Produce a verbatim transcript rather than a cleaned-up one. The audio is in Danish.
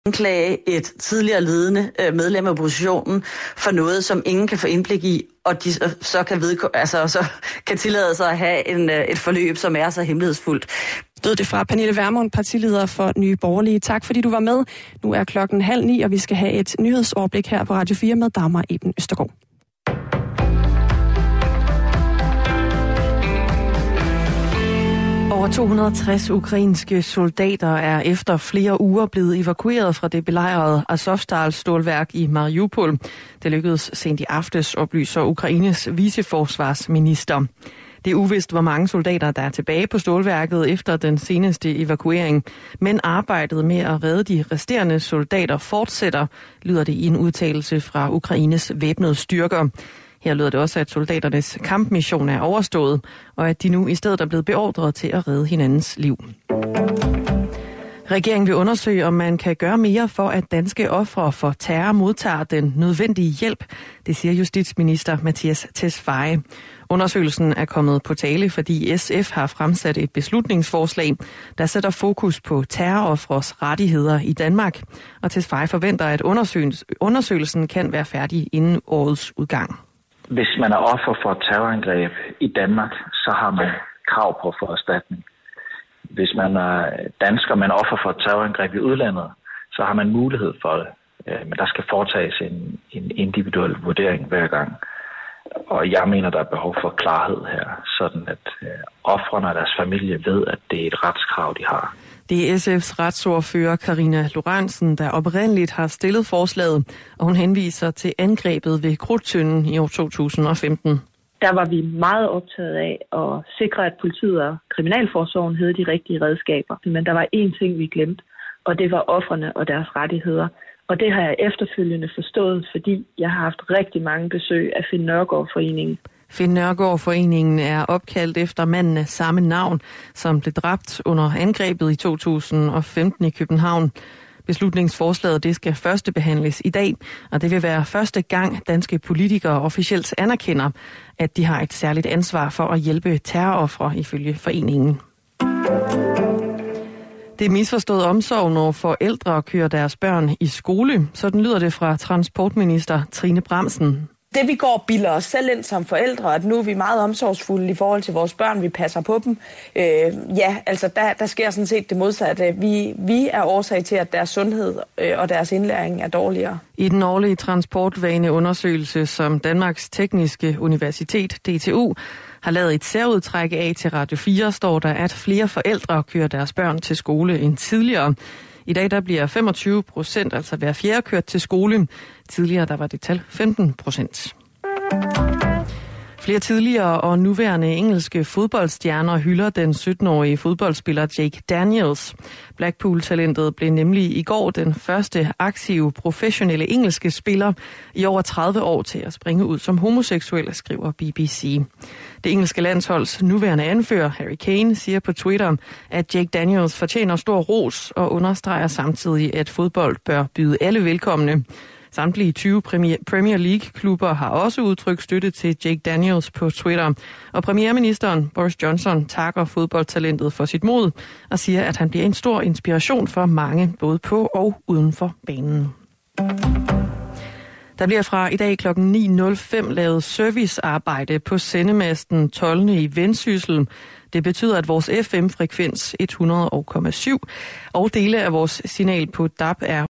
anklage et tidligere ledende øh, medlem af oppositionen for noget, som ingen kan få indblik i, og de så kan, vedko- altså, så kan tillade sig at have en, øh, et forløb, som er så hemmelighedsfuldt. Stod det fra Pernille Vermund, partileder for Nye Borgerlige. Tak fordi du var med. Nu er klokken halv ni, og vi skal have et nyhedsoverblik her på Radio fire med Dagmar Eben Østergaard. Over to hundrede og tres ukrainske soldater er efter flere uger blevet evakueret fra det belejrede Azovstal-stålværk i Mariupol. Det lykkedes sent i aftes, oplyser Ukraines viceforsvarsminister. Det er uvist, hvor mange soldater, der er tilbage på stålværket efter den seneste evakuering. Men arbejdet med at redde de resterende soldater fortsætter, lyder det i en udtalelse fra Ukraines væbnede styrker. Her lyder det også, at soldaternes kampmission er overstået, og at de nu i stedet er blevet beordret til at redde hinandens liv. Regeringen vil undersøge, om man kan gøre mere for, at danske ofre for terror modtager den nødvendige hjælp, det siger justitsminister Mattias Tesfaye. Undersøgelsen er kommet på tale, fordi S F har fremsat et beslutningsforslag, der sætter fokus på terrorofres rettigheder i Danmark. Og Tesfaye forventer, at undersøgelsen kan være færdig inden årets udgang. Hvis man er offer for et terrorangreb i Danmark, så har man krav på for erstatning. Hvis man er dansker, men offer for et terrorangreb i udlandet, så har man mulighed for det. Men der skal foretages en, en individuel vurdering hver gang. Og jeg mener, der er behov for klarhed her, sådan at ofrene og deres familie ved, at det er et retskrav, de har. Det er S F's retsordfører Karina Lorentzen, der oprindeligt har stillet forslaget, og hun henviser til angrebet ved Krudttønden i år to tusind og femten. Der var vi meget optaget af at sikre, at politiet og kriminalforsorgen havde de rigtige redskaber. Men der var én ting, vi glemte, og det var ofrene og deres rettigheder. Og det har jeg efterfølgende forstået, fordi jeg har haft rigtig mange besøg af Finn Nørgaard-foreningen. Finn Nørgaard-foreningen er opkaldt efter manden af samme navn, som blev dræbt under angrebet i to tusind og femten i København. Beslutningsforslaget det skal førstebehandles i dag, og det vil være første gang danske politikere officielt anerkender, at de har et særligt ansvar for at hjælpe terrorofre ifølge foreningen. Det er misforstået omsorg, når forældre kører deres børn i skole. Sådan lyder det fra transportminister Trine Bramsen. Det vi går og bilder os selv ind som forældre, at nu er vi meget omsorgsfulde i forhold til vores børn, vi passer på dem. Øh, ja, altså der, der sker sådan set det modsatte. Vi, vi er årsag til, at deres sundhed øh, og deres indlæring er dårligere. I den årlige transportvaneundersøgelse, som Danmarks Tekniske Universitet, D T U, har lavet et særudtræk af til Radio fire, står der, at flere forældre kører deres børn til skole end tidligere. I dag der bliver femogtyve procent, altså hver fjerde, kørt til skole. Tidligere der var det tal femten procent. Flere tidligere og nuværende engelske fodboldstjerner hylder den sytten-årige fodboldspiller Jake Daniels. Blackpool-talentet blev nemlig i går den første aktive professionelle engelske spiller i over tredive år til at springe ud som homoseksuel, skriver B B C. Det engelske landsholds nuværende anfører Harry Kane siger på Twitter, at Jake Daniels fortjener stor ros og understreger samtidig, at fodbold bør byde alle velkomne. Samtlige tyve Premier League-klubber har også udtrykt støtte til Jake Daniels på Twitter. Og premierministeren Boris Johnson takker fodboldtalentet for sit mod og siger, at han bliver en stor inspiration for mange, både på og uden for banen. Der bliver fra i dag klokken ni nul fem lavet servicearbejde på sendemasten Tolne i Vendsyssel. Det betyder, at vores F M-frekvens hundrede komma syv og dele af vores signal på D A B er